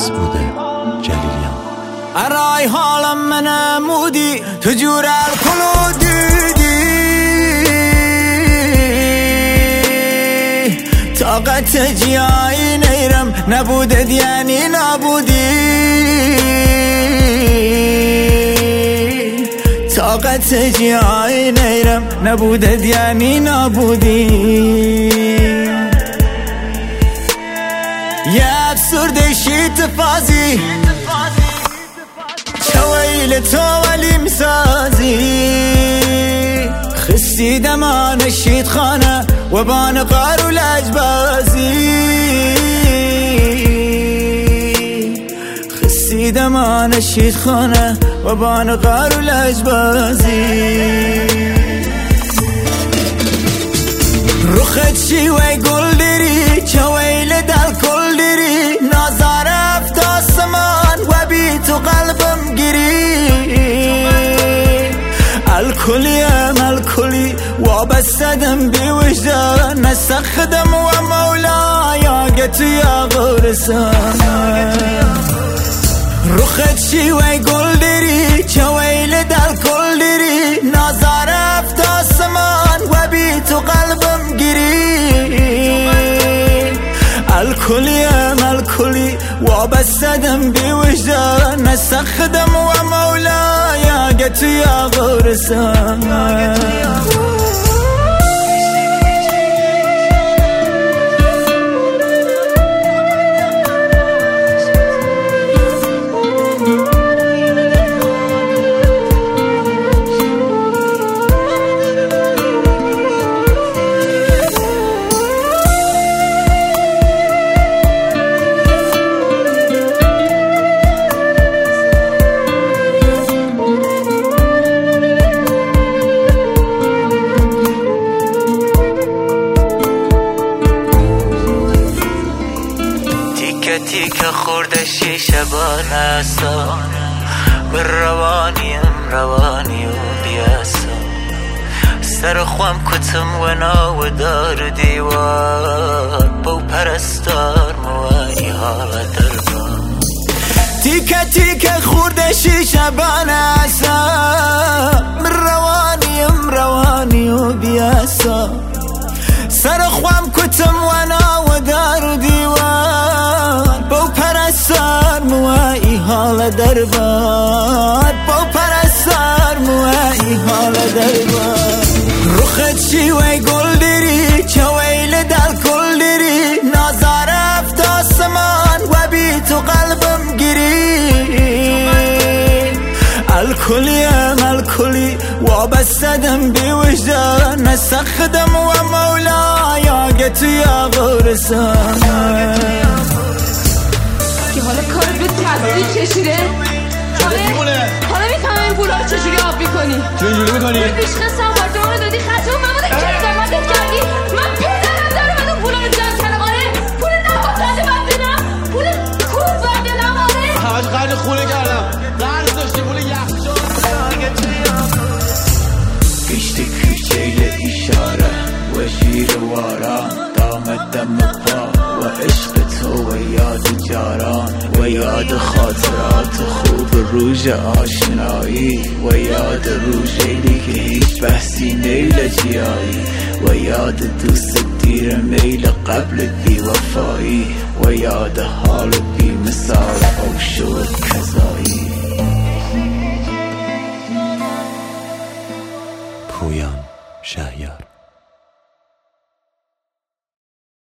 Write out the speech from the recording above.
مسعود جلیلیان. ارای حالم منمودی تو جور الکلو دیدی، طاقت جیایی نیرم نبودد یعنی نبودی، طاقت جیایی نیرم نبودد یعنی نبودی. یه افسرده شیط فازی چویل تو ولی مسازی، خستی دمان شید خانه و بان قارو لجبازی، خستی دمان شید خانه و بان قارو لجبازی. رخت شی و گل دری چویل دل کل دری، نظر افت آسمان و بی تو قلبم گیری. الکلیم الکلی وابستدم بی وجدان، نسخدم و مولایا گتو یا غورسان. رخت شی و گل دری چویل دل کل دری، نظر افت آسمان و بی تو قلبم گیری. الکلیم الکلی وابستدم بی وجدان، نسخدم و مولایا گتو یا غورسان. تیکه خورده شیشه بانستا، بر روانیم روانی و بیاسا. سر خوام کتم و ناو دار دیوار، بو پرستار موانی حال دربان. تیکه خورده شیشه بانستا، بر روانیم روانی و بیاسا. سر خوام کتم و ناو دار دیوار، بو پرستار موایی حال دربار، بو پرستار موایی حال دربار. رخت شی و گل دری چویل دل کل دری، نظر افت آسمان و بی تو قلبم گیری. الکلیم الکلی وابستدم بی وجدان، نسخدم و مولایا گتو یا غورسان. که حالا کار به تصدیق کشیده، حالا میفهمم این پولا رو چجوری آب میکنی. چجوری میکنی؟ اون پیشقه سوارتمون رو دادی خطه و مماده که زمانت کردی. من پدرم دارم اون پولا رو جمع کردم. آره پول نباید باید بدم، پول خوب باید بدم. آره همش قرد خونه کردم، قرد داشتی پول یخچال. گشتی کوچیل اشاره و شیر واران، دامت دم پا و عشق تو و یاد جاران، و یاد خاطرات خوب روز آشنایی، و یاد روزی که هیچ بحثی نیل جیایی، و یاد دوست دیر میل قبل بی وفایی، و یاد حال بی مثال او شد کذایی. پویان شهیار.